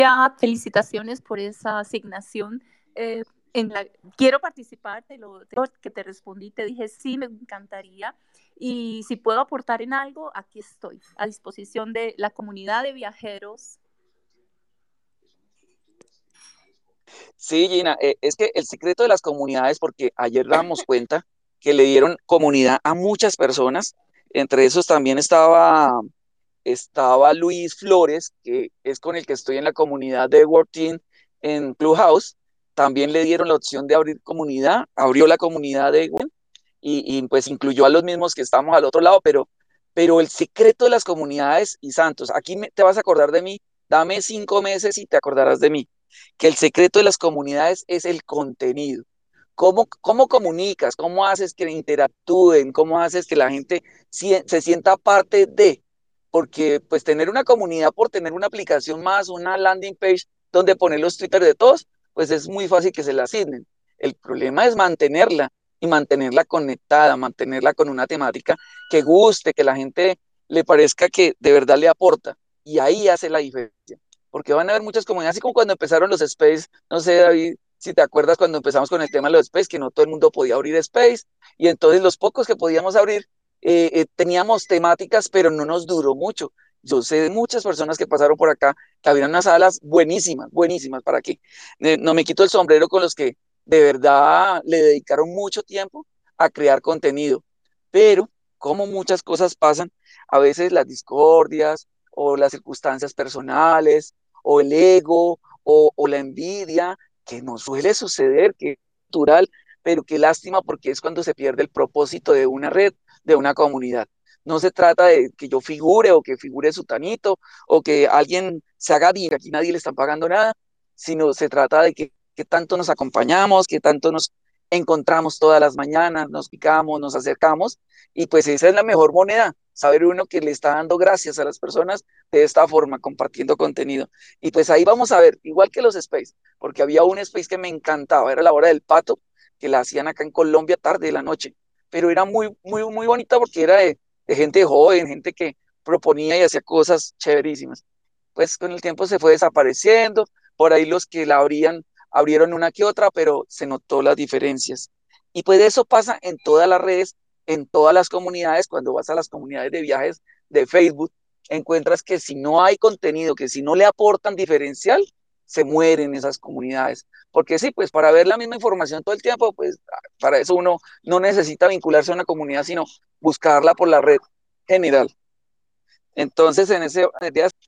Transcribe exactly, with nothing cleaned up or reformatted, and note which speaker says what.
Speaker 1: Ya, felicitaciones por esa asignación. Eh, en la, quiero participar, de lo, de lo que te respondí, te dije sí, me encantaría. Y si puedo aportar en algo, aquí estoy, a disposición de la comunidad de viajeros.
Speaker 2: Sí, Gina, eh, es que el secreto de las comunidades, porque ayer damos cuenta que le dieron comunidad a muchas personas, entre esos también estaba, estaba Luis Flores, que es con el que estoy en la comunidad de World Team en Clubhouse, también le dieron la opción de abrir comunidad, abrió la comunidad de Google y, y pues incluyó a los mismos que estamos al otro lado, pero, pero el secreto de las comunidades, y Santos, aquí me- te vas a acordar de mí, dame cinco meses y te acordarás de mí, que el secreto de las comunidades es el contenido. ¿Cómo, cómo comunicas? ¿Cómo haces que interactúen? ¿Cómo haces que la gente sie- se sienta parte de? Porque pues tener una comunidad por tener una aplicación más, una landing page donde poner los Twitter de todos, pues es muy fácil que se la asignen. El problema es mantenerla y mantenerla conectada, mantenerla con una temática que guste, que la gente le parezca que de verdad le aporta. Y ahí hace la diferencia. Porque van a haber muchas comunidades, así como cuando empezaron los Space, no sé, David, si te acuerdas cuando empezamos con el tema de los Space, que no todo el mundo podía abrir Space, y entonces los pocos que podíamos abrir, eh, eh, teníamos temáticas, pero no nos duró mucho. Yo sé de muchas personas que pasaron por acá, que habían unas salas buenísimas, buenísimas, ¿para qué? Eh, no me quito el sombrero con los que de verdad le dedicaron mucho tiempo a crear contenido, pero como muchas cosas pasan, a veces las discordias o las circunstancias personales o el ego o, o la envidia, que nos suele suceder, que es natural, pero qué lástima porque es cuando se pierde el propósito de una red, de una comunidad. No se trata de que yo figure o que figure Sutanito o que alguien se haga bien, que aquí nadie le está pagando nada, sino se trata de que, que tanto nos acompañamos, que tanto nos encontramos todas las mañanas, nos picamos, nos acercamos, y pues esa es la mejor moneda, saber uno que le está dando gracias a las personas de esta forma, compartiendo contenido. Y pues ahí vamos a ver, igual que los space, porque había un space que me encantaba, era la hora del pato, que la hacían acá en Colombia tarde de la noche, pero era muy, muy, muy bonita porque era de, de gente joven, gente que proponía y hacía cosas chéverísimas. Pues con el tiempo se fue desapareciendo, por ahí los que la abrían, abrieron una que otra, pero se notó las diferencias. Y pues eso pasa en todas las redes, en todas las comunidades, cuando vas a las comunidades de viajes de Facebook, encuentras que si no hay contenido, que si no le aportan diferencial, se mueren esas comunidades. Porque sí, pues para ver la misma información todo el tiempo, pues para eso uno no necesita vincularse a una comunidad, sino buscarla por la red general. Entonces, en ese,